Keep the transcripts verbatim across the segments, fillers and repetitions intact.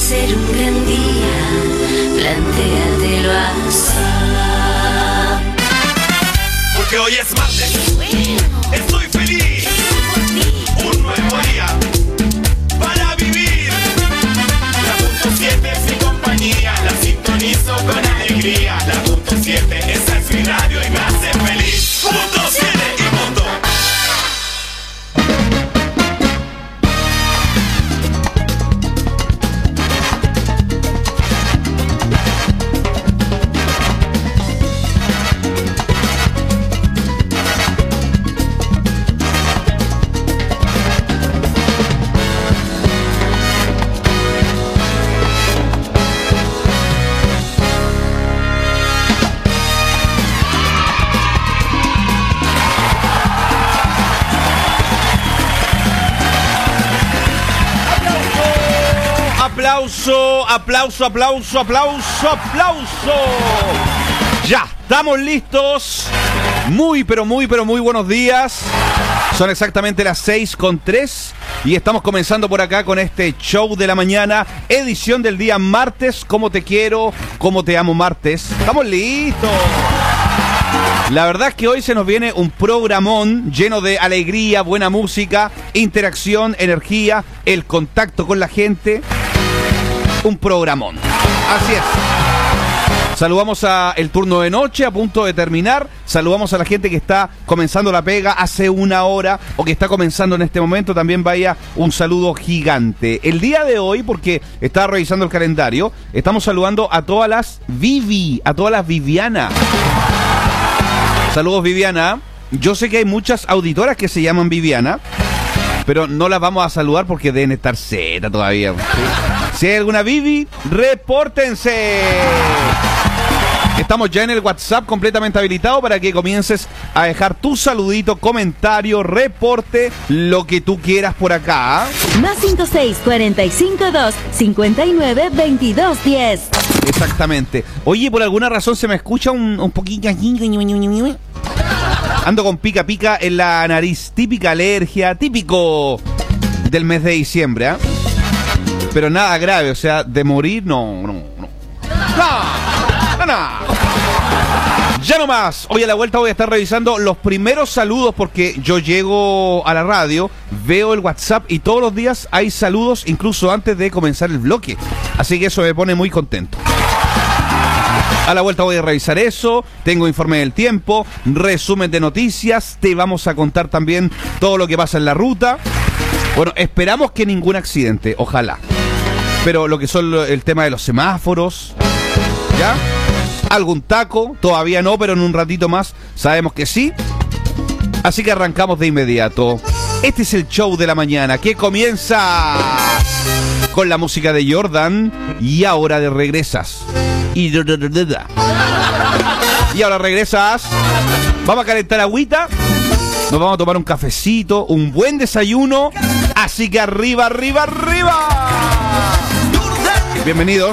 ser un gran día, plantéatelo así. Porque hoy es martes, estoy feliz, un nuevo día para vivir. La punto siete es mi compañía, la sintonizo con alegría. La punto siete, esa es mi radio y me hace feliz. Punto siete y punto. Aplauso, aplauso, aplauso, aplauso, aplauso. Ya, estamos listos. Muy, pero muy, pero muy buenos días. Son exactamente las seis con tres y estamos comenzando por acá con este show de la mañana, edición del día martes. Cómo te quiero, cómo te amo martes. Estamos listos. La verdad es que hoy se nos viene un programón lleno de alegría, buena música, interacción, energía, el contacto con la gente. Un programón. Así es. Saludamos a el turno de noche a punto de terminar. Saludamos a la gente que está comenzando la pega hace una hora o que está comenzando en este momento. También vaya un saludo gigante. El día de hoy, porque estaba revisando el calendario, estamos saludando a todas las Vivi, a todas las Viviana. Saludos, Viviana. Yo sé que hay muchas auditoras que se llaman Viviana, pero no las vamos a saludar porque deben estar Z todavía. Si hay alguna Vivi, repórtense. Estamos ya en el WhatsApp completamente habilitado para que comiences a dejar tu saludito, comentario, reporte, lo que tú quieras por acá. Más cinco seis, cuarenta y cinco, dos, cincuenta y nueve, veintidós, diez. Exactamente. Oye, por alguna razón se me escucha un, un poquito... Ando con pica pica en la nariz, típica alergia, típico del mes de diciembre, ¿eh? Pero nada grave, o sea, de morir, no, no, no. No, no, no. Ya no más. Hoy a la vuelta voy a estar revisando los primeros saludos porque yo llego a la radio, veo el WhatsApp y todos los días hay saludos, incluso antes de comenzar el bloque. Así que eso me pone muy contento. A la vuelta voy a revisar eso, tengo informe del tiempo, resumen de noticias, te vamos a contar también todo lo que pasa en la ruta. Bueno, esperamos que ningún accidente, ojalá. Pero lo que son el tema de los semáforos, ¿ya? Algún taco, todavía no, pero en un ratito más sabemos que sí. Así que arrancamos de inmediato. Este es el show de la mañana que comienza con la música de Jordan y ahora de regresas. Y, y ahora regresas. Vamos a calentar agüita. Nos vamos a tomar un cafecito, un buen desayuno. Así que arriba, arriba, arriba. Bienvenidos.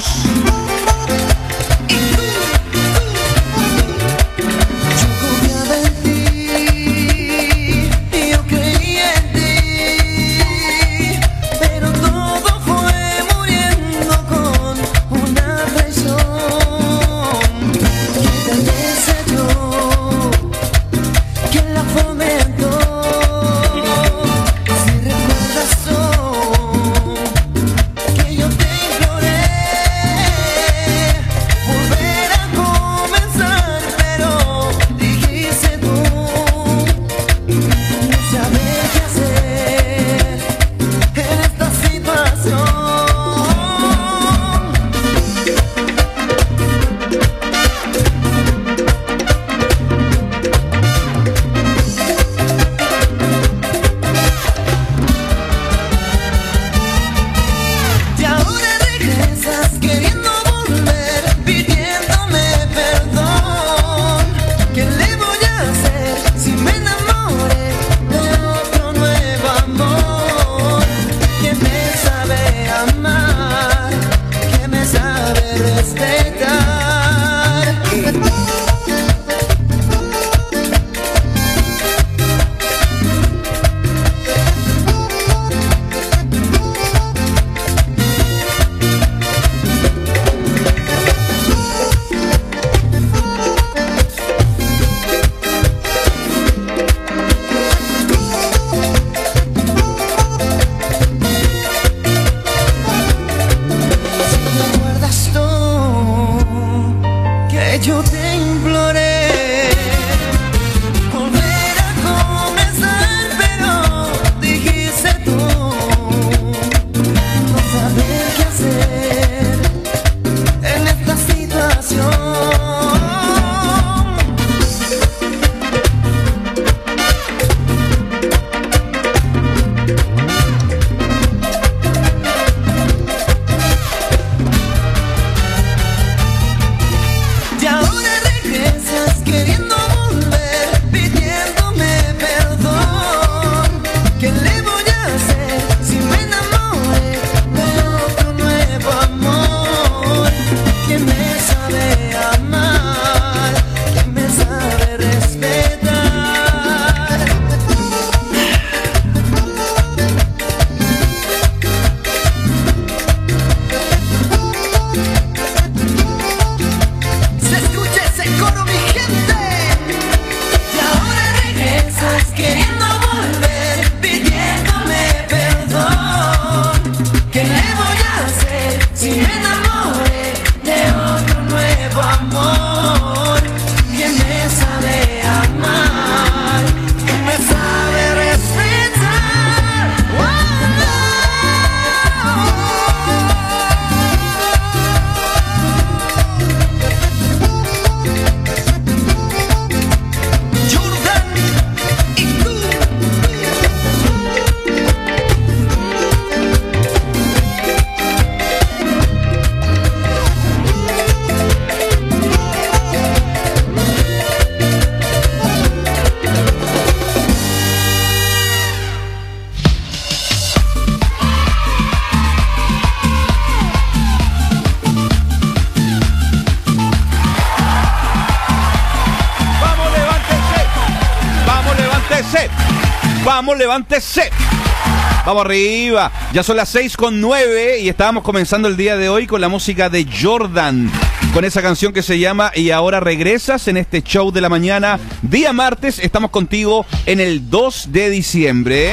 vamos, levántese. Vamos arriba. Ya son las seis con nueve y estábamos comenzando el día de hoy con la música de Jordan, con esa canción que se llama Y ahora regresas, en este show de la mañana. Día martes, estamos contigo en el dos de diciembre.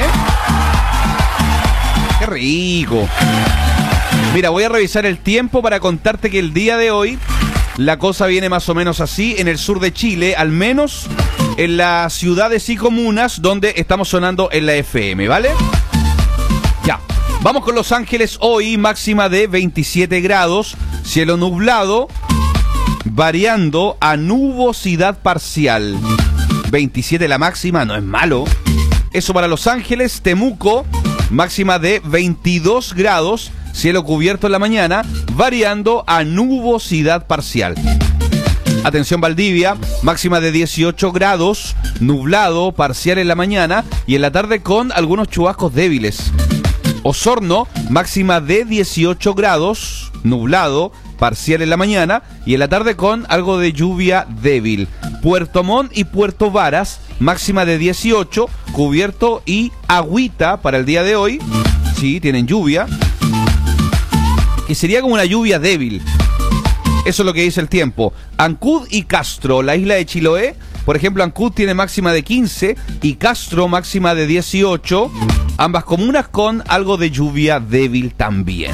¡Qué rico! Mira, voy a revisar el tiempo para contarte que el día de hoy la cosa viene más o menos así en el sur de Chile, al menos en las ciudades y comunas donde estamos sonando en la F M, ¿vale? Ya, vamos con Los Ángeles hoy, máxima de veintisiete grados, cielo nublado, variando a nubosidad parcial. veintisiete la máxima, no es malo. Eso para Los Ángeles. Temuco, máxima de veintidós grados, cielo cubierto en la mañana, variando a nubosidad parcial. Atención Valdivia, máxima de dieciocho grados, nublado, parcial en la mañana y en la tarde con algunos chubascos débiles. Osorno, máxima de dieciocho grados, nublado, parcial en la mañana y en la tarde con algo de lluvia débil. Puerto Montt y Puerto Varas, máxima de dieciocho, cubierto y agüita para el día de hoy. Sí, tienen lluvia, que sería como una lluvia débil. Eso es lo que dice el tiempo. Ancud y Castro, la isla de Chiloé, por ejemplo, Ancud tiene máxima de quince y Castro máxima de dieciocho, ambas comunas con algo de lluvia débil también.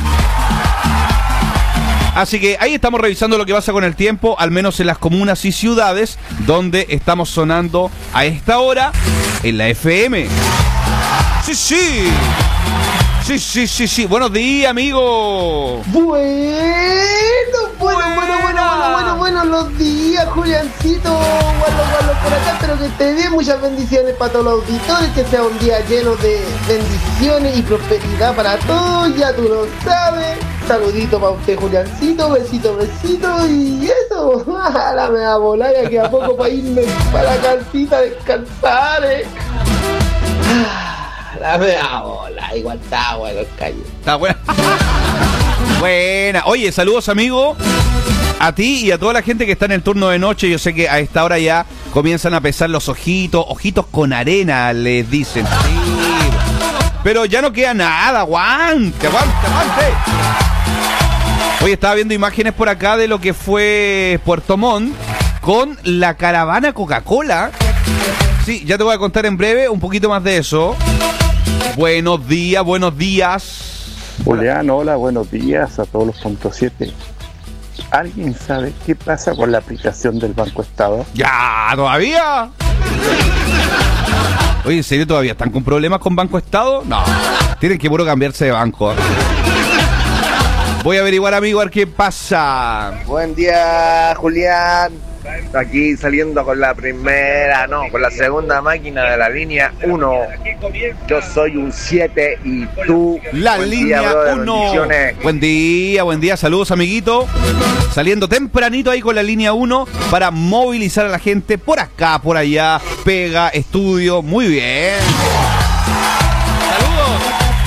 Así que ahí estamos revisando lo que pasa con el tiempo, al menos en las comunas y ciudades donde estamos sonando a esta hora en la F M. Sí, sí. Sí, sí, sí, sí. Buenos días, amigo. Bueno, bueno, bueno, bueno, bueno, bueno, bueno, los días, Juliancito. Guardo, guardo por acá, pero que te dé muchas bendiciones para todos los auditores, que sea un día lleno de bendiciones y prosperidad para todos, ya tú lo sabes. Saludito para usted, Juliancito, besito, besito, y eso, la me va a volar y aquí a poco para irme para la casita a descansar, eh. La mea bola, igual está bueno el calle. Está buena. Buena. Oye, saludos, amigo, a ti y a toda la gente que está en el turno de noche. Yo sé que a esta hora ya comienzan a pesar los ojitos, ojitos con arena, les dicen. Sí. Pero ya no queda nada, aguante, aguante, aguante. Hoy estaba viendo imágenes por acá de lo que fue Puerto Montt con la caravana Coca-Cola. Sí, ya te voy a contar en breve un poquito más de eso. Buenos días, buenos días. Julián, hola, buenos días a todos los punto siete. ¿Alguien sabe qué pasa con la aplicación del Banco Estado? Ya, ¿todavía? Oye, ¿en serio todavía están con problemas con Banco Estado? No, tienen que puro cambiarse de banco. Voy a averiguar, amigo, a ver qué pasa. Buen día, Julián. Aquí saliendo con la primera, no, con la segunda máquina de la línea uno. Yo soy un siete y tú... La línea uno. Buen día, buen día. Saludos, amiguito. Saliendo tempranito ahí con la línea uno para movilizar a la gente por acá, por allá. Pega, estudio. Muy bien. Saludos.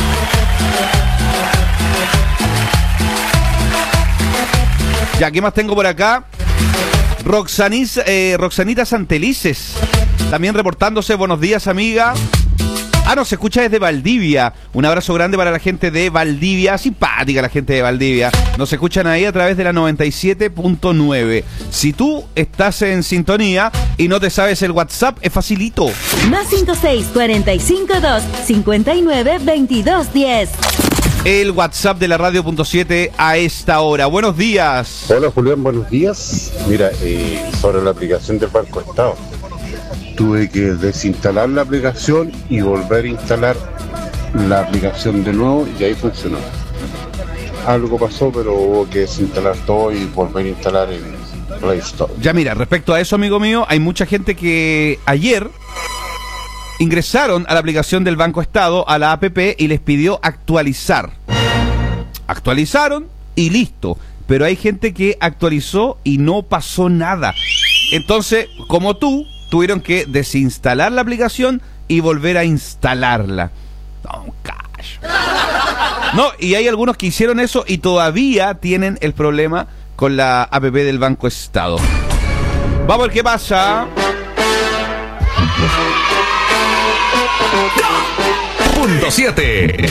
Ya, ¿qué más tengo por acá? Roxanis, eh, Roxanita Santelices, también reportándose. Buenos días, amiga. Ah, no, se escucha desde Valdivia. Un abrazo grande para la gente de Valdivia. Simpática la gente de Valdivia. Nos escuchan ahí a través de la noventa y siete punto nueve. Si tú estás en sintonía y no te sabes el WhatsApp, es facilito. Más cinco seis cuatro cinco dos cinco nueve veintidós diez. El WhatsApp de la radio punto siete a esta hora. Buenos días. Hola, Julián, buenos días. Mira, eh, sobre la aplicación del Banco Estado. Tuve que desinstalar la aplicación y volver a instalar la aplicación de nuevo y ahí funcionó. Algo pasó, pero hubo que desinstalar todo y volver a instalar en Play Store. Ya mira, respecto a eso, amigo mío, hay mucha gente que ayer ingresaron a la aplicación del Banco Estado, a la app, y les pidió actualizar. Actualizaron y listo. Pero hay gente que actualizó y no pasó nada. Entonces, como tú, tuvieron que desinstalar la aplicación y volver a instalarla. No, cash. No, y hay algunos que hicieron eso y todavía tienen el problema con la app del Banco Estado. Vamos a ver qué pasa. Punto siete.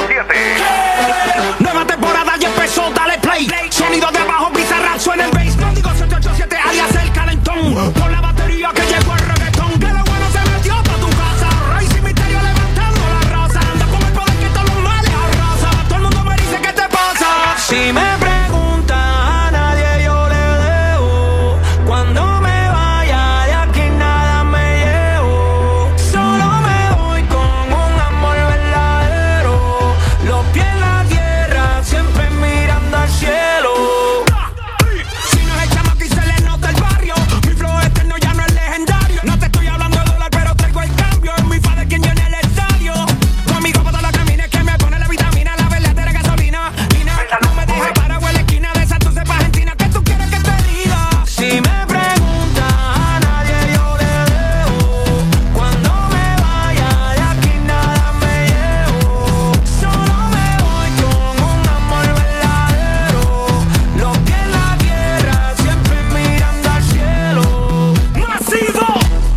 Nueva temporada ya empezó, dale play. Sonido de abajo, Bizarrap suena el bass. Código siete ocho siete alias el calentón. Por la batería que llegó el reggaetón. Que lo bueno se metió pa' tu casa. Rey sin misterio levantando la raza. Anda con el poder que todos los males arrasa. Todo el mundo me dice ¿qué te pasa? Si me preguntan a nadie yo le debo. Cuando me vaya de aquí nada me llevo. Solo me voy con un amor verdadero. Los pies en la tierra, siempre mirando al cielo. Si no es el chamaco y se le nota el barrio. Mi flow eterno ya no es legendario. No te estoy hablando de dólar, pero traigo el cambio. Es mi fa de quien llena el estadio. Conmigo para todos los caminos que me pone la vitamina. La verdadera gasolina. Lina, no me dejes para en la esquina de Santurce pa' Argentina. ¿Qué tú quieres que te diga? Si me preguntas a nadie yo le debo. Cuando me vaya de aquí nada me llevo. Solo me voy con un amor verdadero. Los pies en la tierra, siempre mirando al cielo. ¡Masivo!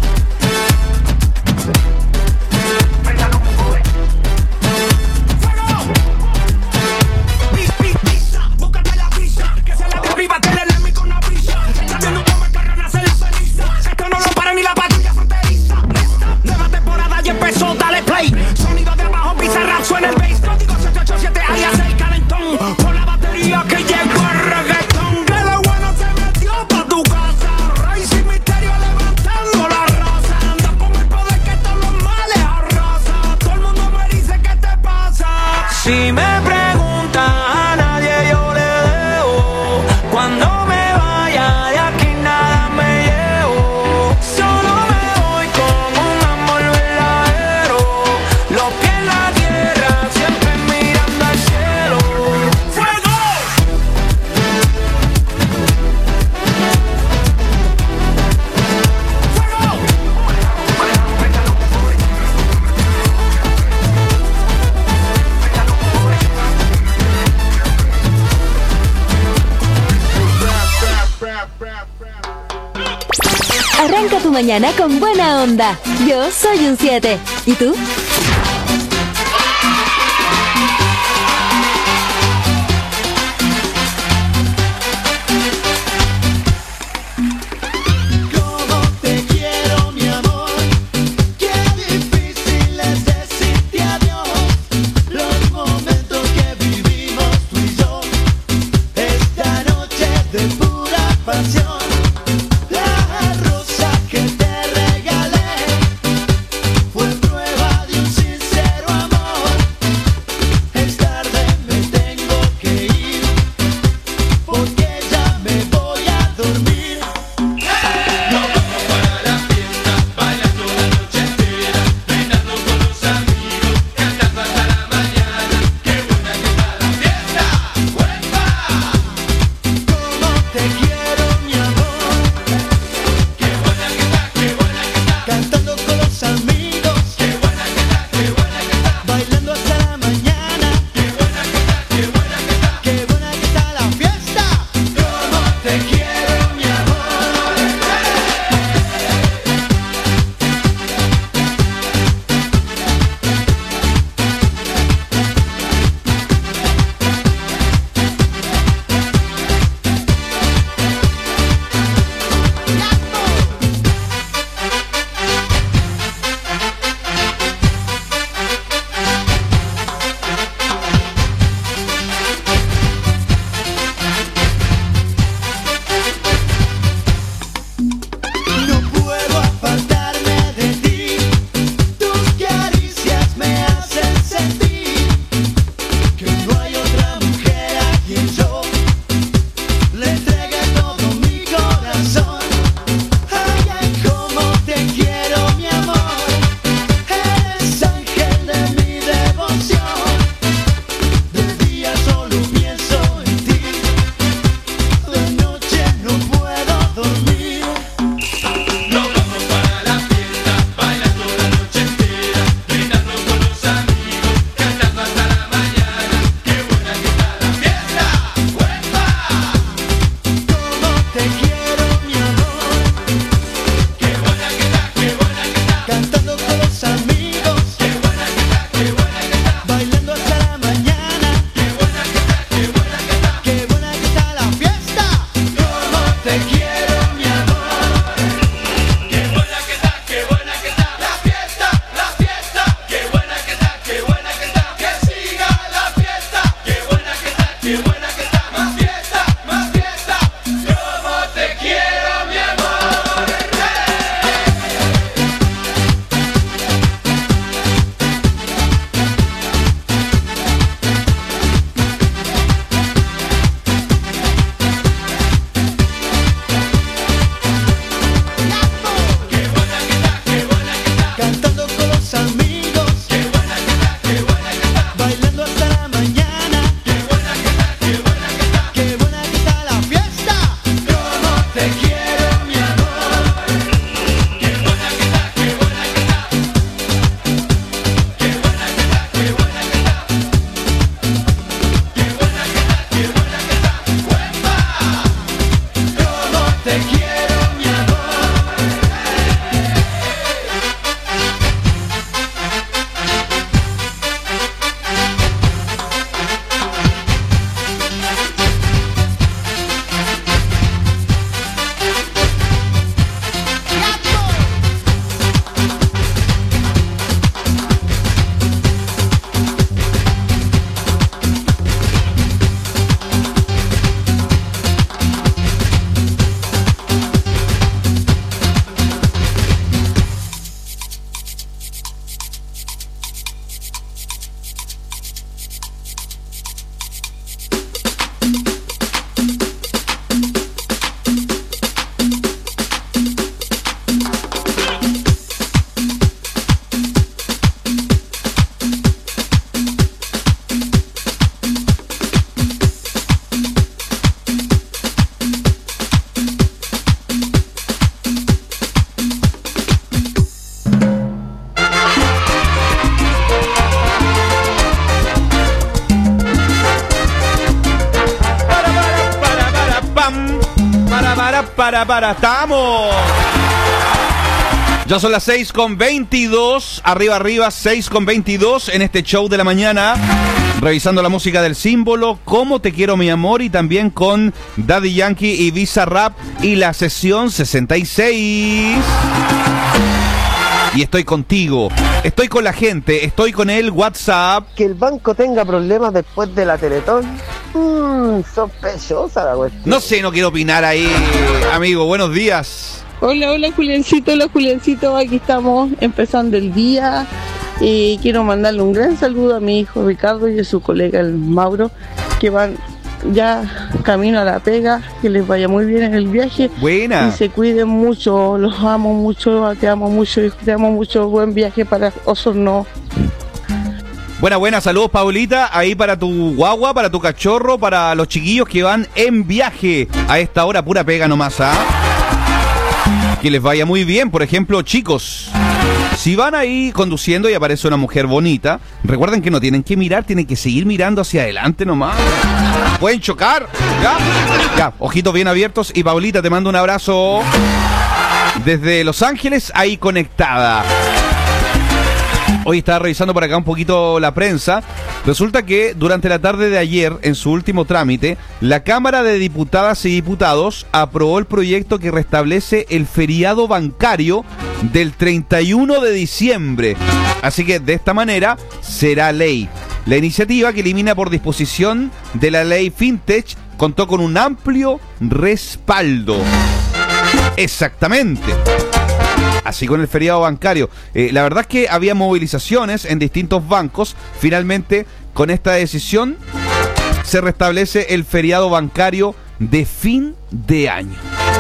Pis, pis, pisa, búscate la prisa. Que sea la de arriba, tenerle con una brisa. Está viendo cómo el carro nace la ceniza. Esto no lo para ni la patrulla fronteriza. Nueva temporada ya empezó, dale play. Sonido de abajo, Bizarrap suena el bass. Código siete ocho siete alias el calentón. Por la batería que llegó el reggaetón. Que lo bueno se metió pa' tu casa. Rey sin misterio levantando la raza. Anda con el poder que todos los males arrasa. Todo el mundo me dice ¿qué te pasa? Si me preguntan a nadie yo le debo. Cuando me vaya de aquí nada me llevo. Solo me voy con un amor verdadero. Los pies en la tierra, siempre mirando al cielo. ¡Fuego! Arranca tu mañana con buena onda. Yo soy un siete. ¿Y tú? Cómo te quiero, mi amor. Qué difícil es decirte adiós. Los momentos que vivimos tú y yo. Esta noche de pura pasión. La rosa que te regalé fue prueba de un qué buena que está, más fiesta, más fiesta. Como te quiero, mi amor. Qué buena que está, qué buena que está. Cantando con los amigos, Qué buena que está, qué buena que está. bailando hasta la mañana. Qué buena que está, qué buena que está. Qué buena que está la fiesta. Como te quiero, mi amor. Qué buena que está, qué buena que está. Qué buena que está, qué buena que está. Qué buena que está, qué buena que está. ¡Uepa! Como te quiero, mi amor. Para, para, para, para, pam. Para, para, para, para, estamos. Ya son las seis con veintidós. Arriba, arriba, seis con veintidós en este show de la mañana. Revisando la música del símbolo, Cómo te quiero, mi amor, y también con Daddy Yankee y Bizarrap y la sesión sesenta y seis. Y estoy contigo, estoy con la gente, estoy con el WhatsApp. Que el banco tenga problemas después de la Teletón. Mmm, sospechosa la cuestión. No sé, no quiero opinar ahí, amigo. Buenos días. Hola, hola Juliancito, hola Juliancito, aquí estamos empezando el día y quiero mandarle un gran saludo a mi hijo Ricardo y a su colega el Mauro, que van ya camino a la pega, que les vaya muy bien en el viaje. Buena. Y se cuiden mucho, los amo mucho, te amo mucho, hijo, te amo mucho, buen viaje para Osorno. Buena, buena, saludos Paulita, ahí para tu guagua, para tu cachorro, para los chiquillos que van en viaje. A esta hora pura pega nomás, ¿ah? Que les vaya muy bien. Por ejemplo, chicos, si van ahí conduciendo y aparece una mujer bonita, recuerden que no tienen que mirar, tienen que seguir mirando hacia adelante nomás. Pueden chocar, ¿ya? Ya, ojitos bien abiertos. Y Paulita, te mando un abrazo desde Los Ángeles, ahí conectada. Hoy estaba revisando por acá un poquito la prensa. Resulta que durante la tarde de ayer, en su último trámite, la Cámara de Diputadas y Diputados aprobó el proyecto que restablece el feriado bancario del treinta y uno de diciembre. Así que de esta manera será ley. La iniciativa, que elimina por disposición de la ley FinTech, contó con un amplio respaldo. Exactamente. Así con el feriado bancario. Eh, la verdad es que había movilizaciones en distintos bancos. Finalmente, con esta decisión, se restablece el feriado bancario de fin de año.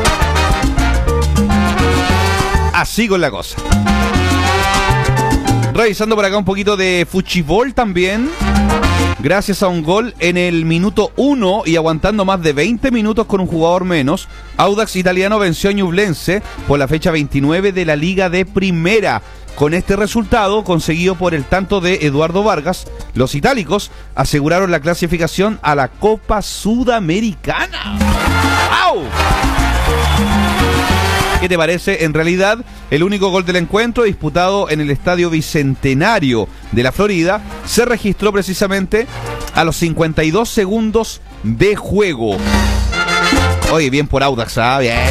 Así con la cosa. Revisando por acá un poquito de fuchibol también. Gracias a un gol en el minuto uno y aguantando más de veinte minutos con un jugador menos, Audax Italiano venció a Ñublense por la fecha veintinueve de la Liga de Primera. Con este resultado, conseguido por el tanto de Eduardo Vargas, los itálicos aseguraron la clasificación a la Copa Sudamericana. ¡Au! ¿Qué te parece? En realidad, el único gol del encuentro, disputado en el Estadio Bicentenario de la Florida, se registró precisamente a los cincuenta y dos segundos de juego. Oye, bien por Audax, ¿ah? Bien.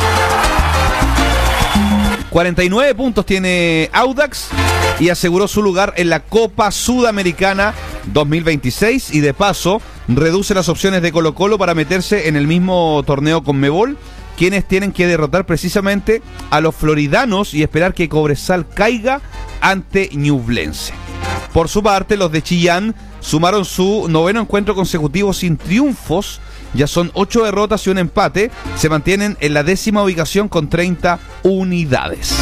cuarenta y nueve puntos tiene Audax y aseguró su lugar en la Copa Sudamericana dos mil veintiséis, y de paso reduce las opciones de Colo-Colo para meterse en el mismo torneo Conmebol, quienes tienen que derrotar precisamente a los floridanos y esperar que Cobresal caiga ante Ñublense. Por su parte, los de Chillán sumaron su noveno encuentro consecutivo sin triunfos, ya son ocho derrotas y un empate, se mantienen en la décima ubicación con treinta unidades.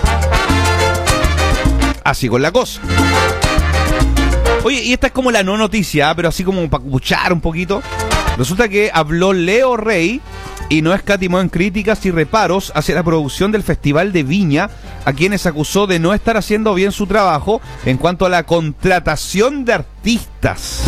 Así con la cosa. Oye, y esta es como la no noticia, pero así como para escuchar un poquito. Resulta que habló Leo Rey y no escatimó en críticas y reparos hacia la producción del Festival de Viña, a quienes acusó de no estar haciendo bien su trabajo en cuanto a la contratación de artistas.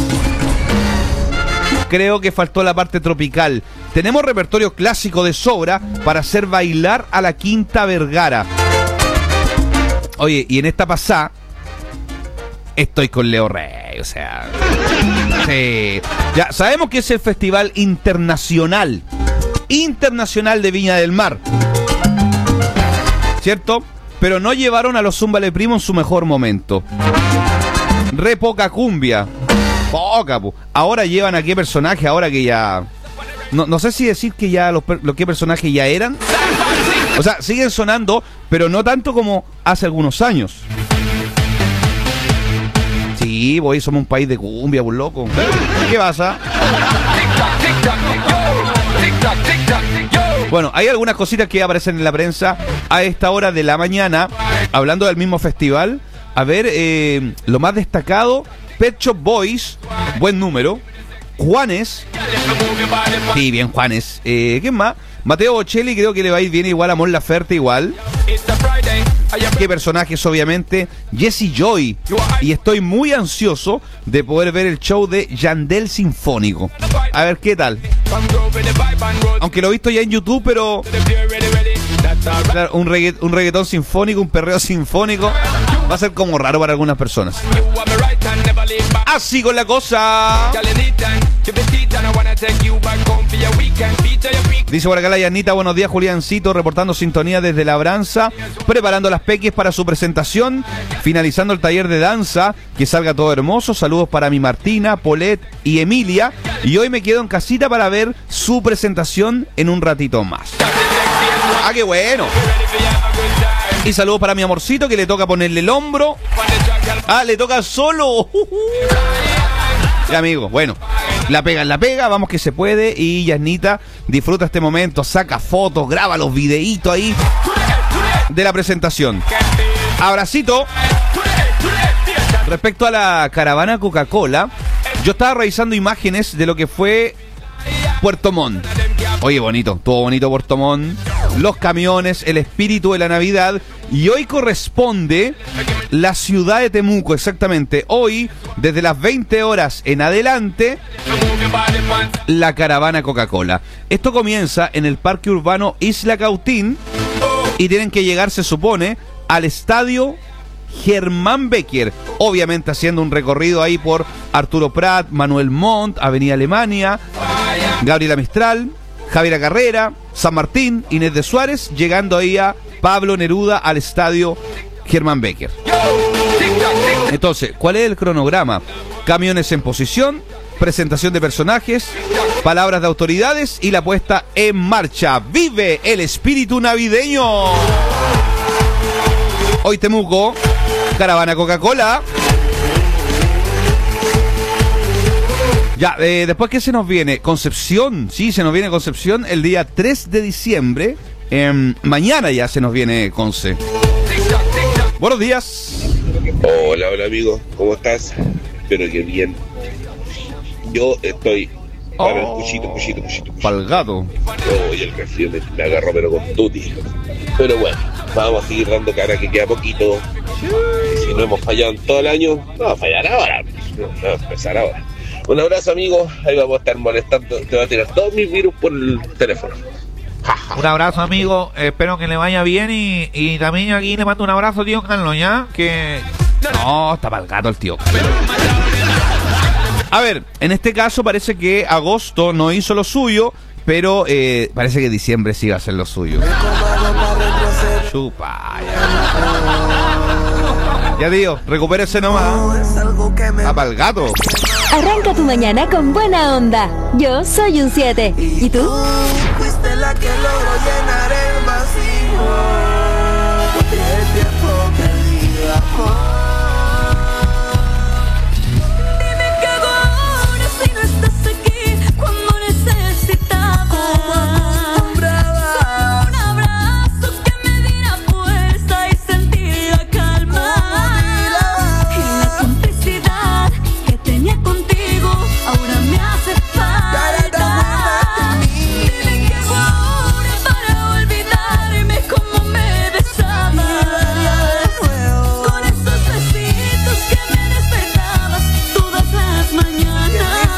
Creo que faltó la parte tropical. Tenemos repertorio clásico de sobra para hacer bailar a la Quinta Vergara. Oye, y en esta pasada estoy con Leo Rey, o sea... Sí. Ya, sabemos que es el Festival Internacional. Internacional de Viña del Mar, ¿cierto? Pero no llevaron a los Zúmbale Primo en su mejor momento. Re poca cumbia. Poca, po. Ahora llevan a qué personaje, ahora que ya... No, no sé si decir que ya los, los qué personajes ya eran. O sea, siguen sonando, pero no tanto como hace algunos años. Sí, voy, somos un país de cumbia, pues loco. ¿Qué pasa? Bueno, hay algunas cositas que aparecen en la prensa a esta hora de la mañana, hablando del mismo festival. A ver, eh, lo más destacado, Pet Shop Boys, buen número. Juanes, sí, bien Juanes. Eh, ¿Quién más? Mateo Bocelli, creo que le va a ir bien igual a Mon Laferte igual. ¿Qué personajes? Obviamente Jesse Joy. Y estoy muy ansioso de poder ver el show de Yandel Sinfónico. A ver qué tal. Aunque lo he visto ya en YouTube, pero claro, un, regga- un reggaetón sinfónico, un perreo sinfónico va a ser como raro para algunas personas. Así con la cosa. Dice por acá la Yanita, buenos días Juliancito, reportando sintonía desde Labranza, preparando las peques para su presentación, finalizando el taller de danza, que salga todo hermoso. Saludos para mi Martina, Polet y Emilia, y hoy me quedo en casita para ver su presentación en un ratito más. Ah, qué bueno. Y saludos para mi amorcito, que le toca ponerle el hombro. Ah, le toca solo. Ya, amigo, bueno, la pega es la pega, vamos que se puede. Y Yasnita disfruta este momento, saca fotos, graba los videitos ahí de la presentación. Abracito. Respecto a la caravana Coca-Cola, yo estaba revisando imágenes de lo que fue Puerto Montt. Oye, bonito, todo bonito Puerto Montt. Los camiones, el espíritu de la Navidad. Y hoy corresponde la ciudad de Temuco, exactamente. Hoy, desde las veinte horas en adelante, la caravana Coca-Cola. Esto comienza en el Parque Urbano Isla Cautín y tienen que llegar, se supone, al estadio Germán Becker, obviamente haciendo un recorrido ahí por Arturo Prat, Manuel Montt, Avenida Alemania, Gabriela Mistral, Javiera Carrera, San Martín, Inés de Suárez, llegando ahí a Pablo Neruda al estadio Germán Becker. Entonces, ¿cuál es el cronograma? Camiones en posición, presentación de personajes, palabras de autoridades y la puesta en marcha. ¡Vive el espíritu navideño! Hoy Temuco, caravana Coca-Cola. Ya, eh, después, ¿qué se nos viene? Concepción, sí, se nos viene Concepción el día tres de diciembre. Eh, mañana ya se nos viene Conce. Buenos días. Hola, hola amigo, ¿cómo estás? Espero que bien. Yo estoy para Oh, el cuchito, cuchito, cuchito. Pa'l gato. Oh, y el resfrío me, me agarró pero con tutti. Pero bueno, vamos a seguir dando cara que queda poquito. Y si no hemos fallado en todo el año, no vamos a fallar ahora. No, no vamos a empezar ahora. Un abrazo amigo, ahí vamos a estar molestando, te voy a tirar todos mis virus por el teléfono. Un abrazo amigo, espero que le vaya bien y, y también aquí le mando un abrazo tío Carlos, ¿ya? Que... No, está pa'l gato el tío. A ver, en este caso parece que agosto no hizo lo suyo, pero eh, parece que diciembre sí va a hacer lo suyo. Chupa. Ya. Ya digo, recupérese nomás. Ah, para el gato. Arranca tu mañana con buena onda. Yo soy un siete. ¿Y tú? Fuiste la que logró llenar el vacío del tiempo perdido, amor. Dime qué hago ahora si no estás aquí cuando necesitaba. Como acostumbraba. Un abrazo que me diera fuerza y sentir la calma. Y la complicidad que tenía contigo ahora me hace falta. Dime qué hago ahora para olvidarme como me besabas. Con esos besitos que me despertabas todas las mañanas.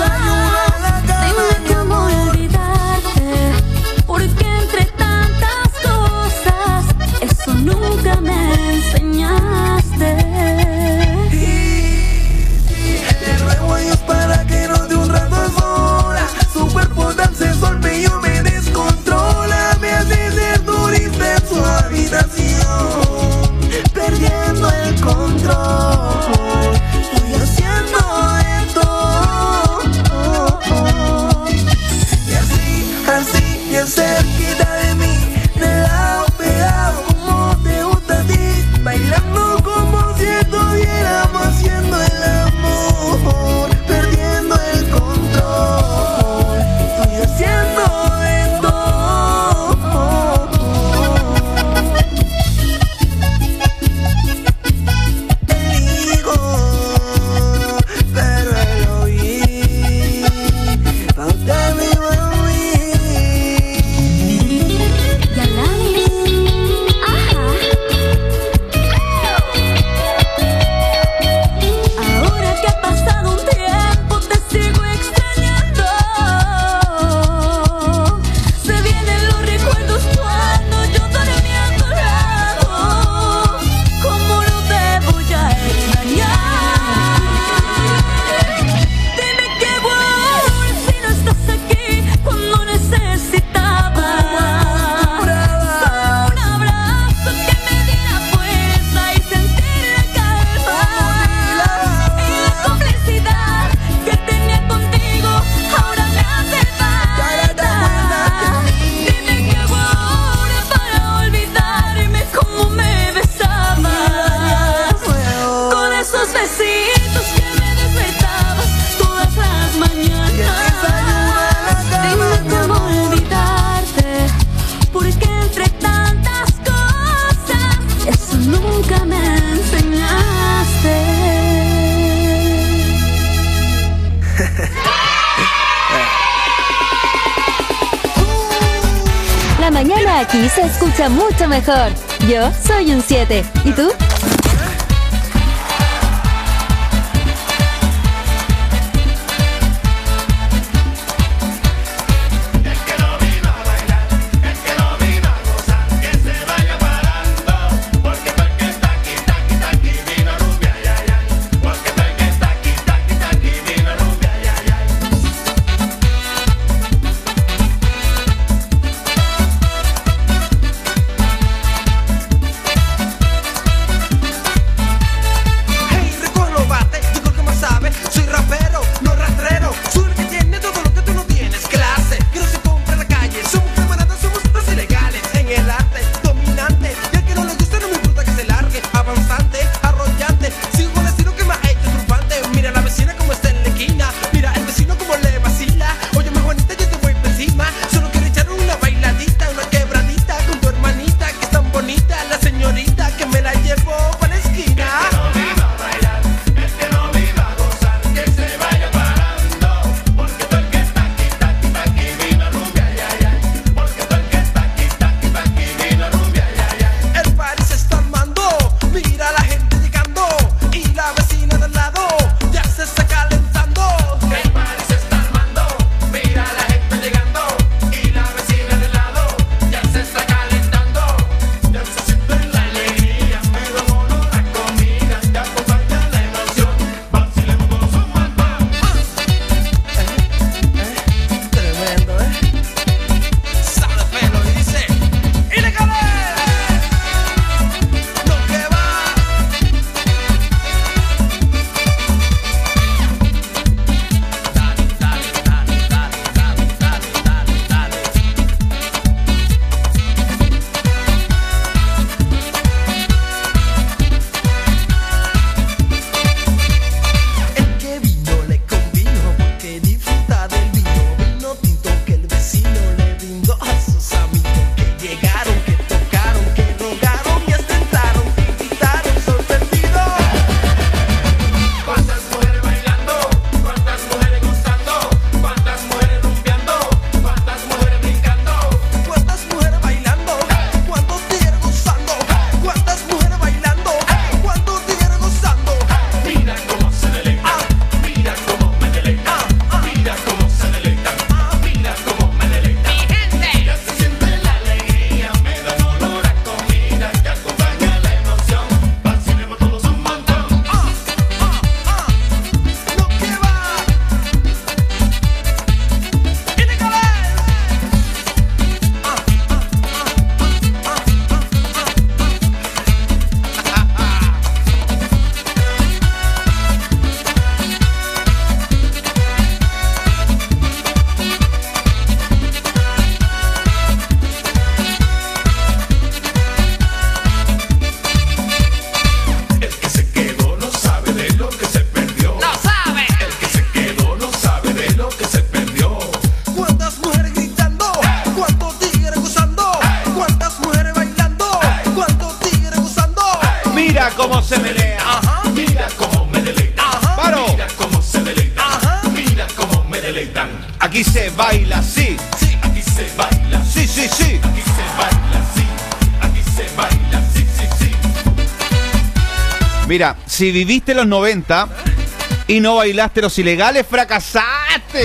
Dime cómo olvidarte, porque entre tantas cosas eso nunca me enseñaste. Le ruego a Dios para que nos dé un rato a solas. Su cuerpo tan sensual, yo me descontrola. Me hace ser turista en su habitación, perdiendo el control. Estoy haciendo esto. Y así, así, bien cerquita de mí, de lado pegado como te gusta a ti, bailando como si estuviéramos haciendo el amor, perdiendo el control. Estoy haciendo esto. Él dijo, pero él oí, pa' usted me iba a oír. Ya la ves. Ajá. Ahora que ha pasado un tiempo te sigo extrañando. Se vienen los recuerdos cuando yo dormía a tu lado. ¿Cómo no te voy a extrañar? Dime qué hago ahora si no estás aquí cuando necesitaba. Un abrazo que me diera fuerza y sentir la calma. Y la complicidad que tenía contigo ahora me hace falta. Dime qué hago ahora para olvidarme como me besabas. Con esos besitos que me despertabas todas las mañanas. Dime cómo olvidarte, porque entre tantas cosas eso nunca me enseñaste. La mañana aquí se escucha mucho mejor. Yo soy un siete. ¿Y tú? Aquí se baila así. Sí, aquí se baila así. Sí, sí, sí. Aquí se baila así. Aquí se baila así, sí, sí. Mira, si viviste los noventa y no bailaste Los Ilegales, fracasaste.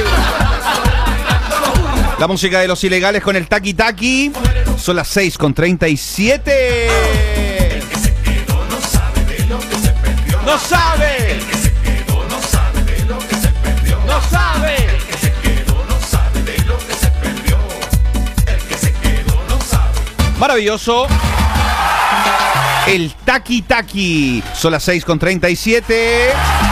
La música de Los Ilegales con el Taki Taki. Son las seis con treinta y siete. El que se quedó no sabe de lo que se perdió. ¡No sabe! El que se quedó no sabe de lo que se perdió. ¡No sabe! El que se quedó no sabe de lo que se perdió. El que se quedó no sabe. Maravilloso. El Taki Taki. Son las seis con treinta y siete.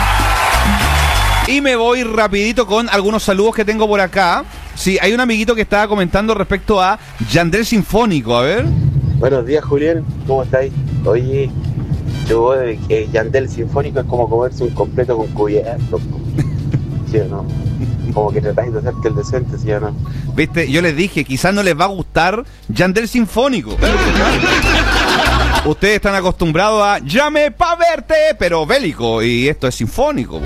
Y me voy rapidito con algunos saludos que tengo por acá. Sí, hay un amiguito que estaba comentando respecto a Yandel Sinfónico, a ver. Buenos días, Julián, ¿cómo estáis? Oye, yo de que Yandel Sinfónico es como comerse un completo con cubierto. ¿Sí o no? Como que tratáis de hacerte el decente, ¿sí o no? Viste, yo les dije, quizás no les va a gustar Yandel Sinfónico. Ustedes están acostumbrados a llame pa' verte, pero bélico, y esto es sinfónico.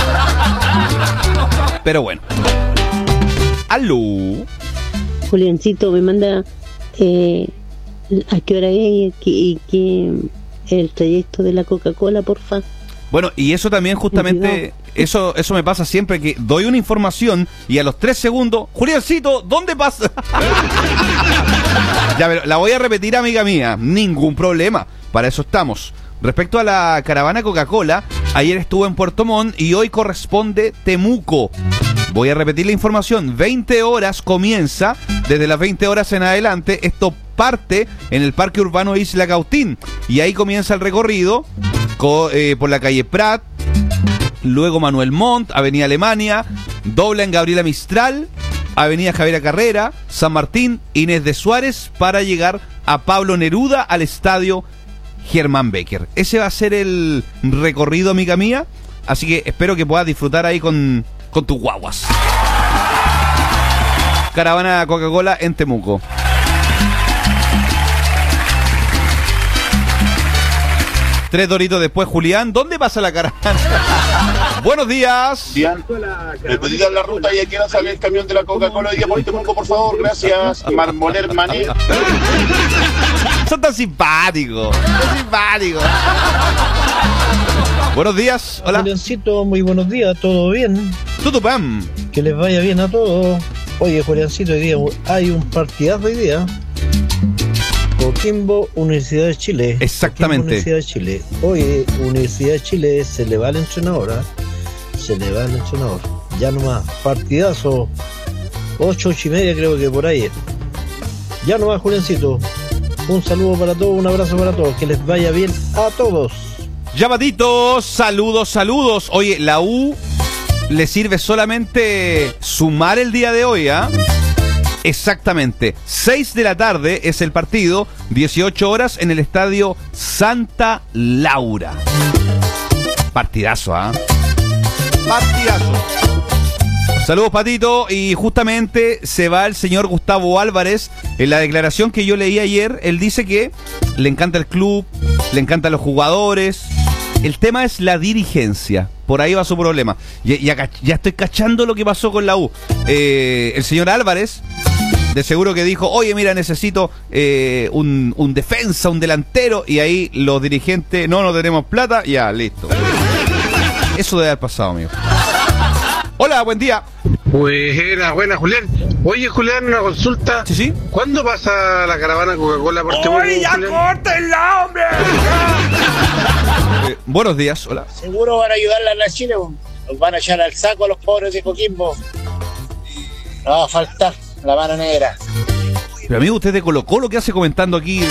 Pero bueno. Aló. Juliancito, me manda eh, a qué hora es que, que el trayecto de la Coca-Cola, porfa. Bueno, y eso también justamente, eso eso me pasa siempre, que doy una información y a los tres segundos, Juliancito, ¿dónde pasa? Ya, pero la voy a repetir, amiga mía, ningún problema, para eso estamos. Respecto a la caravana Coca-Cola, ayer estuve en Puerto Montt y hoy corresponde Temuco. Voy a repetir la información, veinte horas comienza, desde las veinte horas en adelante, esto parte en el Parque Urbano Isla Cautín, y ahí comienza el recorrido co, eh, por la calle Prat, luego Manuel Montt, Avenida Alemania, dobla en Gabriela Mistral, Avenida Javiera Carrera, San Martín, Inés de Suárez, para llegar a Pablo Neruda, al estadio Germán Becker. Ese va a ser el recorrido, amiga mía, así que espero que puedas disfrutar ahí con, con tus guaguas. Caravana Coca-Cola en Temuco. Tres doritos después, Julián, ¿dónde pasa la caravana? Buenos días. Bien, me pedí dar la ruta y aquí no sale el camión de la Coca-Cola hoy día por Temuco, por favor, gracias. Marmoler Mané. Son tan simpáticos, tan simpáticos. Buenos días, hola. Juliancito, muy buenos días, ¿todo bien? Todo pam. Que les vaya bien a todos. Oye, Juliancito, hoy día hay un partidazo hoy día. Coquimbo, Universidad de Chile. Exactamente. Coquimbo, Universidad de Chile. Oye, Universidad de Chile se le va el entrenador, ¿eh? Se le va el entrenador. Ya nomás, partidazo. Ocho, ocho y media creo que por ahí. Ya nomás, Juliancito. Un saludo para todos, un abrazo para todos. Que les vaya bien a todos. Llamaditos, saludos, saludos. Oye, la U le sirve solamente sumar el día de hoy, ¿ah? ¿eh? Exactamente, seis de la tarde es el partido, dieciocho horas en el estadio Santa Laura. Partidazo, ¿ah? ¿eh? Partidazo. Saludos, Patito. Y justamente se va el señor Gustavo Álvarez. En la declaración que yo leí ayer, él dice que le encanta el club, le encantan los jugadores. El tema es la dirigencia. Por ahí va su problema. Ya, ya, ya estoy cachando lo que pasó con la U. Eh, el señor Álvarez, de seguro que dijo, oye, mira, necesito eh, un, un defensa, un delantero. Y ahí los dirigentes, no, no tenemos plata. Ya, listo. Eso debe haber pasado, amigo. Hola, buen día. Buena, buena, Julián. Oye, Julián, una consulta. Sí, sí. ¿Cuándo pasa la caravana Coca-Cola por Temuco? ¡Oye, ya córtenla, hombre! Eh, buenos días, hola. Seguro van a ayudarla a la Chile, nos van a echar al saco a los pobres de Coquimbo. No va a faltar la mano negra. Pero amigo, usted de Colo Colo, ¿qué hace comentando aquí?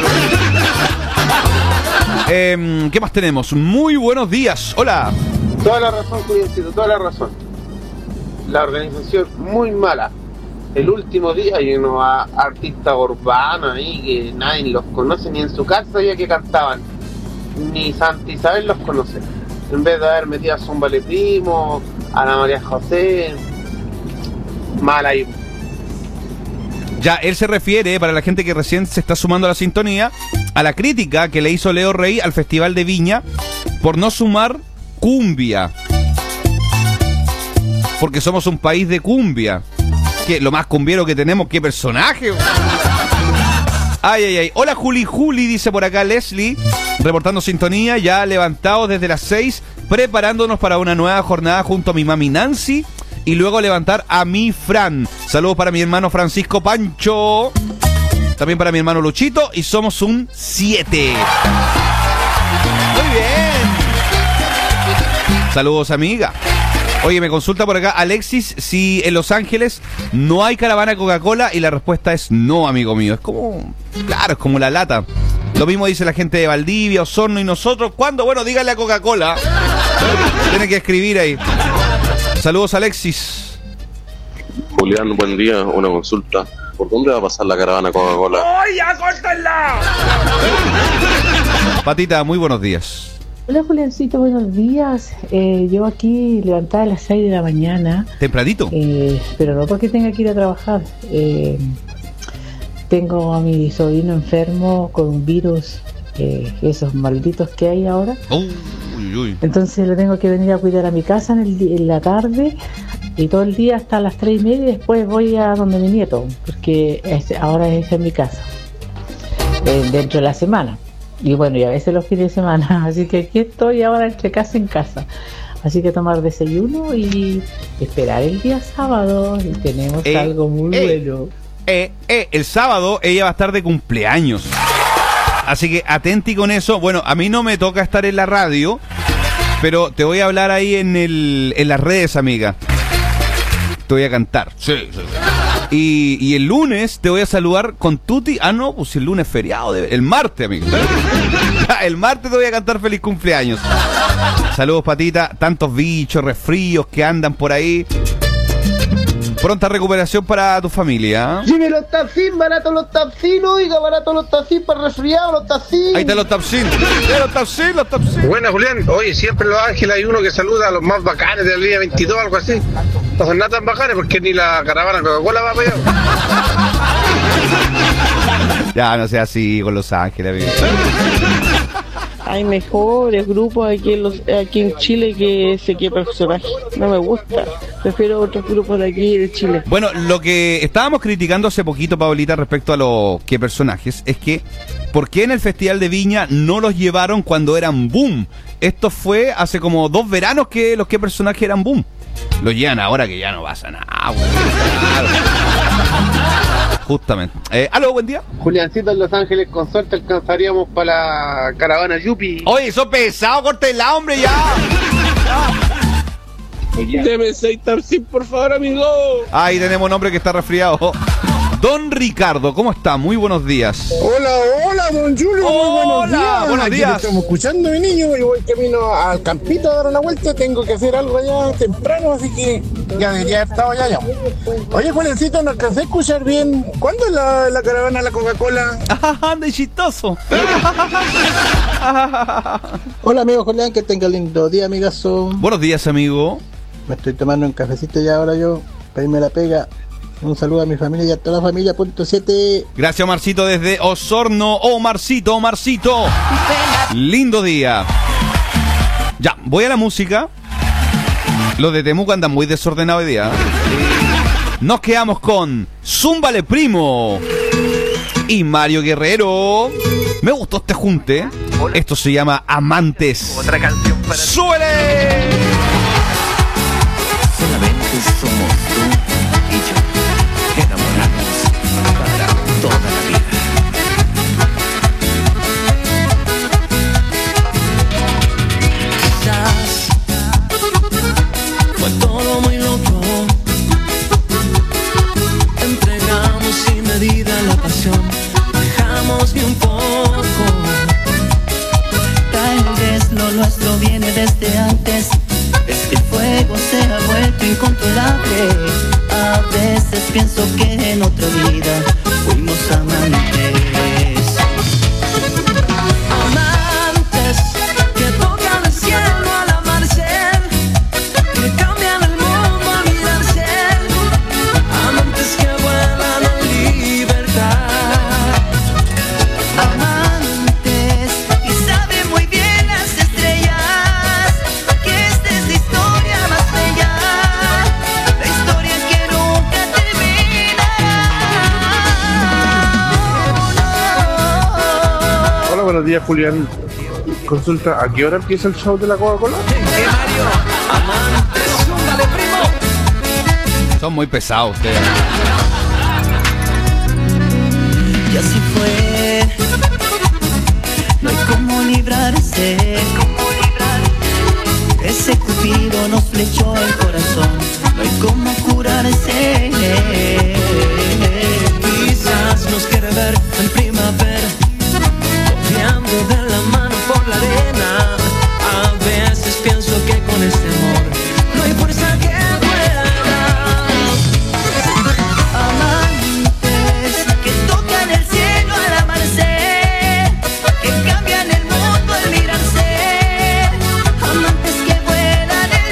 eh, ¿Qué más tenemos? Muy buenos días, hola. Toda la razón, Juliancito, toda la razón. La organización muy mala. El último día hay unos artistas urbanos ahí que nadie los conoce, ni en su casa sabía que cantaban. Ni Santa Isabel los conoce. En vez de haber metido a Zumba Le Primo, a la María José, mal ahí. Ya, él se refiere, para la gente que recién se está sumando a la sintonía, a la crítica que le hizo Leo Rey al Festival de Viña por no sumar cumbia. Porque somos un país de cumbia. Que lo más cumbiero que tenemos, qué personaje. Ay, ay, ay. Hola, Juli, Juli, dice por acá Leslie, reportando sintonía, ya levantados desde las seis, preparándonos para una nueva jornada junto a mi mami Nancy y luego levantar a mi Fran. Saludos para mi hermano Francisco Pancho, también para mi hermano Luchito, y somos un siete. Muy bien. Saludos, amiga. Oye, me consulta por acá Alexis si en Los Ángeles no hay caravana Coca-Cola, y la respuesta es no, amigo mío. Es como, claro, es como la lata. Lo mismo dice la gente de Valdivia, Osorno, y nosotros, ¿cuándo? Bueno, dígale a Coca-Cola. Tiene que escribir ahí. Saludos, Alexis. Julián, buen día, una consulta. ¿Por dónde va a pasar la caravana Coca-Cola? ¡Ay, ya, córtenla! Patita, muy buenos días. Hola, Juliancito, buenos días. Eh, yo aquí levantada a las seis de la mañana. ¿Tempranito? Eh, pero no porque tenga que ir a trabajar. Eh, tengo a mi sobrino enfermo con un virus, eh, esos malditos que hay ahora. Uy, uy, uy. Entonces le tengo que venir a cuidar a mi casa en, el, en la tarde y todo el día hasta las tres y media, y después voy a donde mi nieto, porque es, ahora es en mi casa, eh, dentro de la semana. Y bueno, y a veces los fines de semana, así que aquí estoy ahora entre casa en casa. Así que tomar desayuno y esperar el día sábado, y tenemos Eh, algo muy eh. bueno. Eh, eh, el sábado ella va a estar de cumpleaños. Así que atenti con eso. Bueno, a mí no me toca estar en la radio, pero te voy a hablar ahí en, el, en las redes, amiga. Te voy a cantar. Sí, sí, sí. Y, y el lunes te voy a saludar con Tuti. Ah, no, pues el lunes es feriado. De, el martes, amigo. El martes te voy a cantar feliz cumpleaños. Saludos, Patita. Tantos bichos, resfríos que andan por ahí. Pronta recuperación para tu familia. Lleve los tapsin, barato los tapsin, oiga, barato los tapsin para resfriado, los tapsin. Ahí están los tapsin. Los tapsin, los tapsin. Buena, Julián. Oye, siempre en Los Ángeles hay uno que saluda a los más bacanes de la línea veintidós, algo así. No son nada tan bacanes porque ni la caravana Coca-Cola va para allá. Ya, no sea así con Los Ángeles, amigo. Hay mejores grupos aquí en, los, aquí en Chile que ese que personaje. No me gusta. Prefiero otros grupos de aquí de Chile. Bueno, lo que estábamos criticando hace poquito, Paulita, respecto a los que personajes, es que ¿por qué en el Festival de Viña no los llevaron cuando eran boom? Esto fue hace como dos veranos que los que personajes eran boom. Los llevan ahora que ya no pasa nada. Claro. Justamente. Eh, aló, buen día. Juliancito, en Los Ángeles, con suerte alcanzaríamos para la caravana Yupi. Oye, eso pesado, córtela, hombre, ya. Deme seis tapsin, por favor, amigo. Ahí tenemos un hombre que está resfriado. Don Ricardo, ¿cómo está? Muy buenos días. Hola, hola, don Julio, muy buenos Hola, días. buenos Aquí días. te estamos escuchando, mi niño, y voy camino al campito a dar una vuelta. Tengo que hacer algo allá temprano, así que ya debería haber estado allá ya. Oye, Juanencito, no alcancé a escuchar bien. ¿Cuándo es la, la caravana de la Coca-Cola? ¡Anda, chistoso! Hola, amigo Julián, que tenga lindo día, amigazo. Buenos días, amigo. Me estoy tomando un cafecito ya ahora yo, para irme a la pega. Un saludo a mi familia y a toda la familia, punto siete. Gracias, Omarcito, desde Osorno. Omarcito, Omarcito. Lindo día. Ya, voy a la música. Los de Temuco andan muy desordenados hoy día. Nos quedamos con Zúmbale Primo y Mario Guerrero. Me gustó este junte. Esto se llama Amantes. Otra canción para ti. ¡Súbele! Solamente somos tú y yo, enamorados para toda la vida. Quizás fue todo muy loco. Entregamos sin medida la pasión, dejamos ni un poco. Tal vez lo nuestro viene desde antes. Este fuego se ha vuelto incontrolable. A veces pienso que en otra vida fuimos amantes. Amantes que tocan el cielo al amanecer, que cambian el mundo al mirarse. Amantes que vuelan en libertad. Amantes y saben muy bien las estrellas que esta es la historia más bella, la historia que nunca termina. Buenos días, Julián. Consulta, ¿a qué hora empieza el show de la Coca-Cola? Son muy pesados ustedes. Y así fue. No hay cómo librarse. Ese cupido nos flechó el corazón. No hay cómo curarse. Quizás nos quiere ver en primavera, confiando de la mano por la arena. A veces pienso que con este amor no hay fuerza que pueda. Amantes que tocan el cielo al amanecer, que cambian el mundo al mirarse. Amantes que vuelan en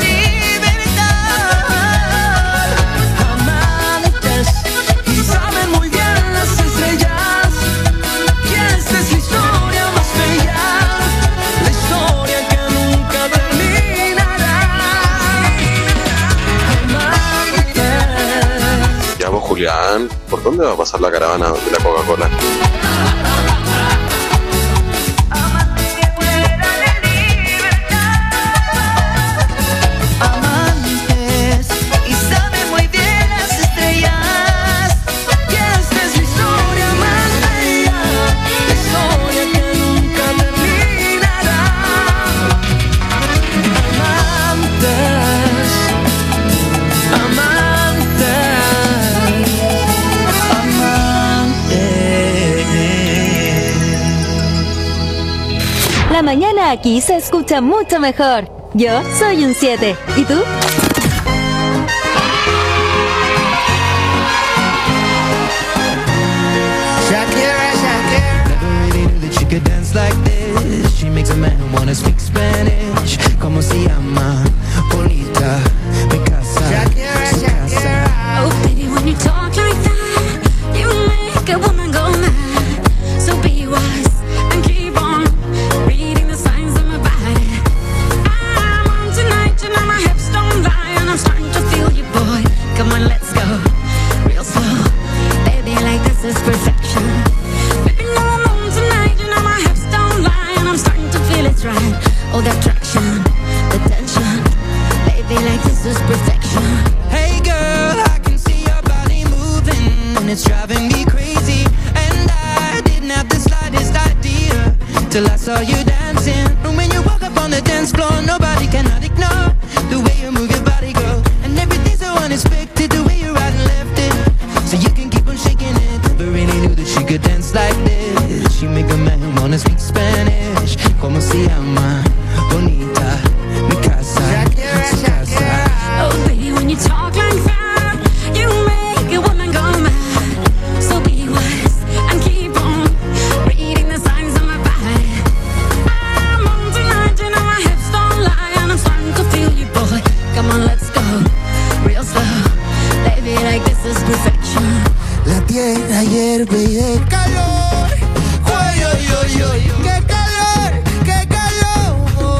libertad. Amantes y saben muy bien las estrellas que esta es la historia más bella, la historia que nunca terminará. Amantes. Ya vos, Julián, ¿por dónde va a pasar la caravana de la Coca-Cola? Amantes y saben muy bien las estrellas que esta es la historia más bella, la historia que nunca terminará. Amantes, amantes, La mañana aquí se escucha mucho mejor. Yo soy un siete. ¿Y tú? Shakira, Shakira. Never really knew that she could dance like this. She makes a man wanna speak Spanish. Como se llama? Bonita, mi casa. Shakira, Shakira. Oh, baby, when you talk like that, you make a woman go mad. So be wise and keep on reading the signs of my body. I'm on tonight, you know my hips don't lie, and I'm starting to feel you, boy. Come on, let's go real slow, baby, like this is perfection. Baby, no, I'm on tonight, you know my hips don't lie, and I'm starting to feel it's right. Oh, the attraction, the tension, baby, like this is perfection. Hey girl, I can see your body moving, and it's driving me crazy. And I didn't have the slightest idea till I saw you dancing. And when you walk up on the dance floor, nobody cannot ignore the way you move your body, girl. And everything's so unexpected, the way you right and left it, so you can keep on shaking it. Never really knew that she could dance like this. She make a man wanna speak Spanish. Como se llama? Bonita, mi casa, su casa. Oh, baby, when you talk like that, you make a woman go mad. So be wise and keep on reading the signs of my body. I'm on tonight, you know my hips don't lie, and I'm starting to feel you, boy. Come on, let's go real slow, baby, like this is perfection. La tierra hierve y el calor. Uy, uy, uy, uy, qué calor, qué calor.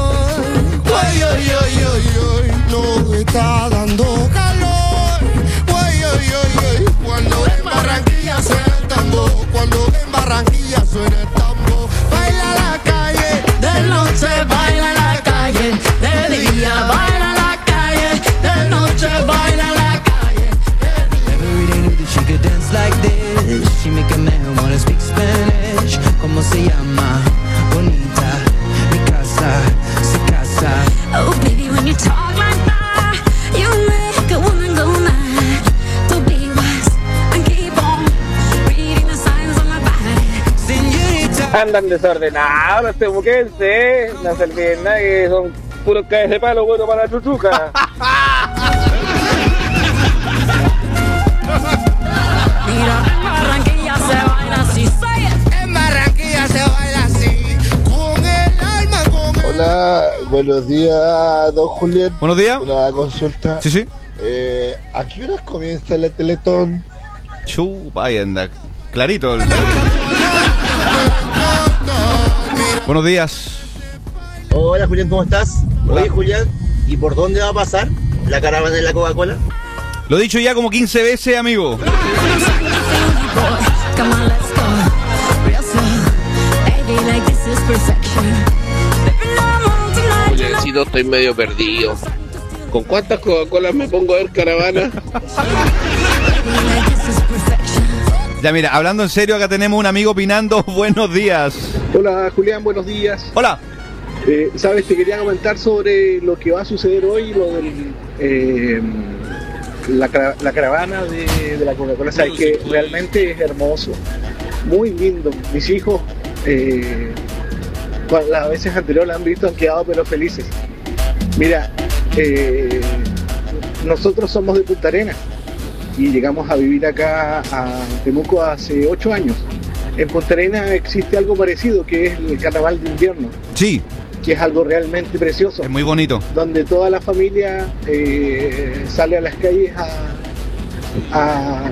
Uy, uy, uy, uy, uy, nos está dando calor. Uy, uy, uy, uy, cuando en Barranquilla suena el tambor, cuando en Barranquilla suena el tambor. Baila la calle, de noche baila la calle, de día baila la calle, de noche baila la calle. Never really knew that she could dance like this. She make a man wanna speak Spanish. Como se llama? Bonita, mi casa, su casa. Oh, baby, when you talk like that, you make a woman go mad. So be wise and keep on reading the signs on my body. Señorita. Andan desordenados este buquense, no se olviden nada que son puros cabezas de palo bueno para la chuchuca. Mira, en Barranquilla se baila así, say it. En Barranquilla se baila así, con el alma, con el... Hola, buenos días, don Julián. Buenos días. Una consulta. Sí, sí. Eh, ¿A qué horas comienza la Teletón? Chu, vaya, anda. Clarito. el- Buenos días. Hola Julián, ¿cómo estás? Oye Julián, ¿y por dónde va a pasar la caravana de la Coca-Cola? Lo he dicho ya como quince veces, amigo. Come on, let's go real slow, baby, like this is Juliancito, estoy medio perdido. ¿Con cuántas Coca-Colas me pongo a ver caravana? Ya mira, hablando en serio, acá tenemos un amigo opinando. Buenos días. Hola Julián, buenos días. Hola. Eh, Sabes, te quería comentar sobre lo que va a suceder hoy, lo del eh, la, cara- la caravana de, de la Coca-Cola. Sabes que realmente es hermoso, muy lindo. Mis hijos, eh, cuando las veces anteriores la han visto, han quedado pero felices. Mira, eh, nosotros somos de Punta Arenas y llegamos a vivir acá a Temuco hace ocho años. En Punta Arenas existe algo parecido, que es el carnaval de invierno. Sí. Que es algo realmente precioso. Es muy bonito. Donde toda la familia eh, sale a las calles a, a,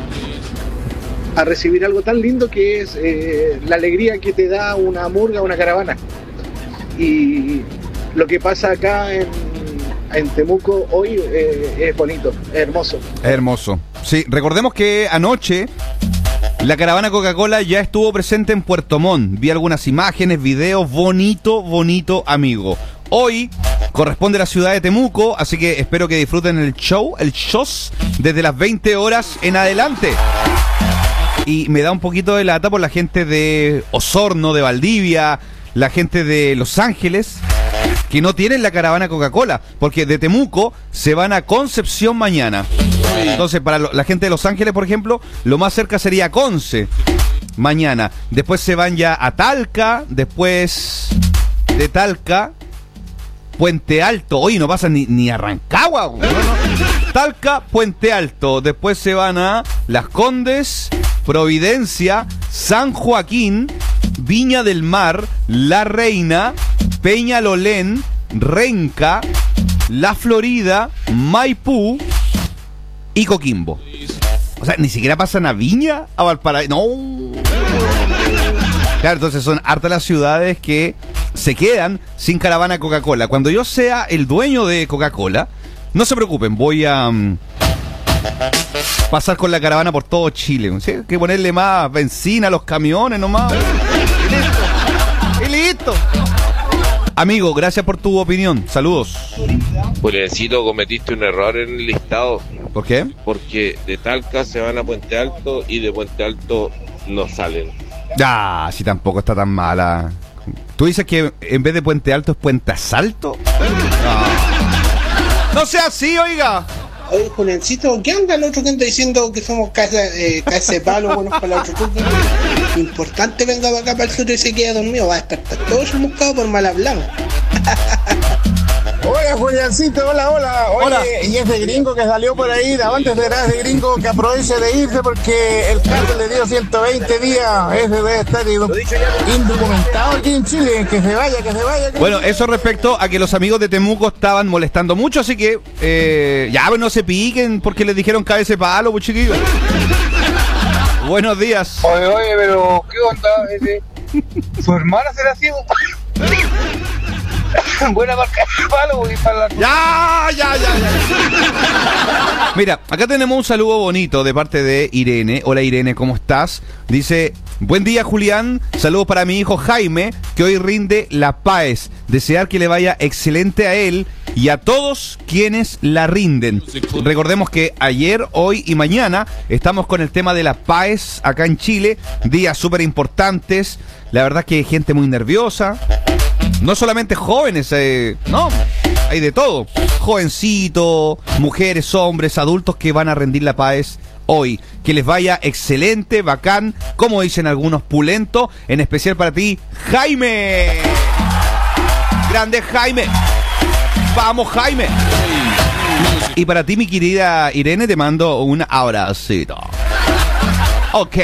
a recibir algo tan lindo que es eh, la alegría que te da una murga, una caravana. Y lo que pasa acá en, en Temuco hoy eh, es bonito, es hermoso. Hermoso. Sí, recordemos que anoche la caravana Coca-Cola ya estuvo presente en Puerto Montt. Vi algunas imágenes, videos, bonito, bonito, amigo. Hoy corresponde a la ciudad de Temuco, así que espero que disfruten el show, el shows, desde las veinte horas en adelante. Y me da un poquito de lata por la gente de Osorno, de Valdivia, la gente de Los Ángeles, que no tienen la caravana Coca-Cola, porque de Temuco se van a Concepción mañana. Entonces, para lo, la gente de Los Ángeles, por ejemplo, lo más cerca sería Conce mañana. Después se van ya a Talca, después de Talca, Puente Alto. Oye, no pasa ni, ni a Rancagua. ¿No? Talca, Puente Alto. Después se van a Las Condes, Providencia, San Joaquín, Viña del Mar, La Reina, Peñalolén, Renca, La Florida, Maipú y Coquimbo. O sea, ni siquiera pasan a Viña, a Valparaíso. No. Claro, entonces son hartas las ciudades que se quedan sin caravana Coca-Cola. Cuando yo sea el dueño de Coca-Cola, no se preocupen, voy a um, pasar con la caravana por todo Chile. ¿Sí? Hay que ponerle más benzina a los camiones nomás. Y listo. Y listo. Amigo, gracias por tu opinión. Saludos. Juliancito, cometiste un error en el listado. ¿Por qué? Porque de Talca se van a Puente Alto y de Puente Alto no salen. Ah, si tampoco está tan mala. ¿Tú dices que en vez de Puente Alto es Puente Asalto? No, no sea así, oiga. Oye, Juliancito, ¿qué anda el otro que anda diciendo que somos casa, eh, casa de palo, buenos para el otro fútbol? Importante venga para acá para el sur y se queda dormido, va a despertar todo su buscado por mal hablado. Hola Juliancito, hola, hola. Oye, Hola. y ese gringo que salió por ahí, antes de ese gringo que aproveche de irse porque el cártel le dio ciento veinte días. Ese debe estar indocumentado aquí en Chile. Que se vaya, que se vaya. Que Bueno, eso respecto a que los amigos de Temuco estaban molestando mucho, así que eh, ya pues no se piquen porque les dijeron cabeza de palo, pues chiquillos. Buenos días. Oye, oye, pero ¿qué onda? Ese? ¿Su hermana será ciego? Buena marca de palo y para la... Ya, ya, ya, ya. Mira, acá tenemos un saludo bonito de parte de Irene. Hola Irene, ¿cómo estás? Dice, buen día Julián, saludos para mi hijo Jaime, que hoy rinde la P A E S. Desear que le vaya excelente a él y a todos quienes la rinden. Recordemos que ayer, hoy y mañana estamos con el tema de la P A E S acá en Chile. Días súper importantes. La verdad que hay gente muy nerviosa. No solamente jóvenes, eh, no, hay de todo. Jovencitos, mujeres, hombres, adultos que van a rendir la P A E S hoy. Que les vaya excelente, bacán, como dicen algunos, pulento. En especial para ti, Jaime. Grande Jaime. Vamos, Jaime. Y para ti, mi querida Irene, te mando un abracito. Ok.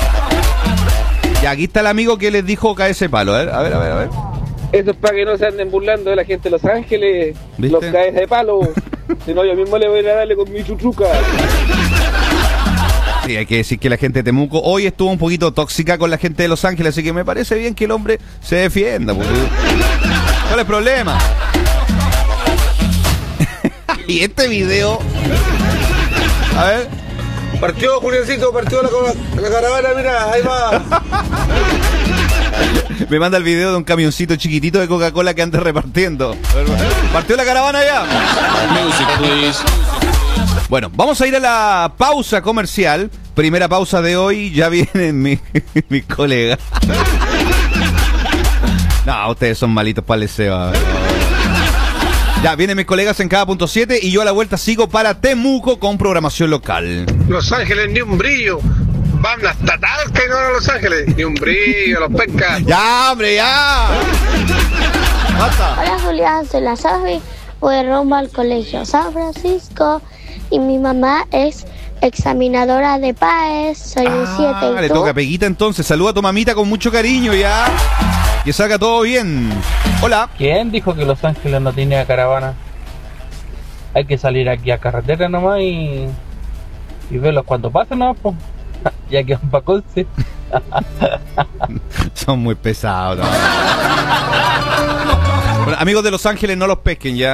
Y aquí está el amigo que les dijo cae ese palo. A ver, a ver, a ver, a ver. Eso es para que no se anden burlando de la gente de Los Ángeles, ¿viste? los cabezas de palo. Si no, yo mismo le voy a ir a darle con mi chuchuca. Sí, hay que decir que la gente de Temuco hoy estuvo un poquito tóxica con la gente de Los Ángeles, así que me parece bien que el hombre se defienda. Porque... ¿cuál es el problema? Y este video... A ver... Partió Juliancito, partió la, la caravana, mira, ahí va. Me manda el video de un camioncito chiquitito de Coca-Cola que anda repartiendo. ¿Partió la caravana ya? Music, please. Bueno, vamos a ir a la pausa comercial. Primera pausa de hoy. Ya vienen mis mi colegas. No, ustedes son malitos para el deseo. Ya, vienen mis colegas en cada punto siete y yo a la vuelta sigo para Temuco con programación local. Los Ángeles, ni un brillo. Van hasta Talca y no a Los Ángeles. Ni un brillo, los pescas. ¡Ya, hombre, ya! Basta. Hola, Julián, soy la Safi. Voy rumbo al colegio San Francisco y mi mamá es examinadora de P A E S. Soy un siete. Ah, le toca Peguita entonces. Saluda a tu mamita con mucho cariño ya. Que salga todo bien. Hola. ¿Quién dijo que Los Ángeles no tenía caravana? Hay que salir aquí a carretera nomás y, y verlos cuando pasen, ¿no? Pues, ya que van para Conce. Son muy pesados, ¿no? Bueno, amigos de Los Ángeles, no los pesquen ya.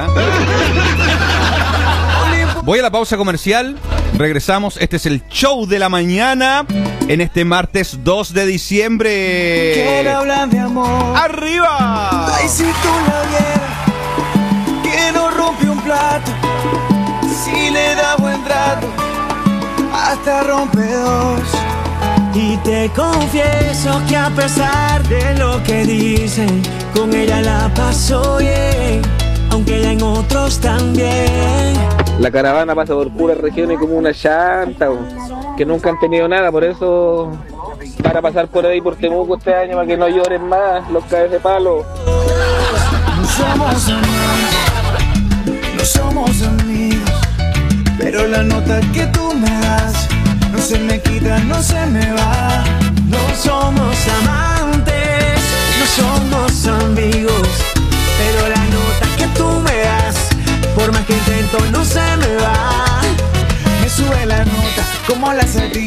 Voy a la pausa comercial. Regresamos. Este es el show de la mañana en este martes dos de diciembre. Quiero hablar de amor. ¡Arriba! Ay, si tú la vieras, que no rompe un plato, si le da buen trato, hasta rompe dos. Y te confieso que a pesar de lo que dicen, con ella la paso bien, aunque ella en otros también. La caravana pasa por puras regiones como una chanta, que nunca han tenido nada, por eso para pasar por ahí por Temuco este año para que no lloren más los cabezas de palo. No somos amigos, no somos amigos, pero la nota que tú me das no se me quita, no se me va. No somos amantes, no somos amigos, pero la nota que tú me das, por más que intento no se me va. Me sube la nota como la sardina.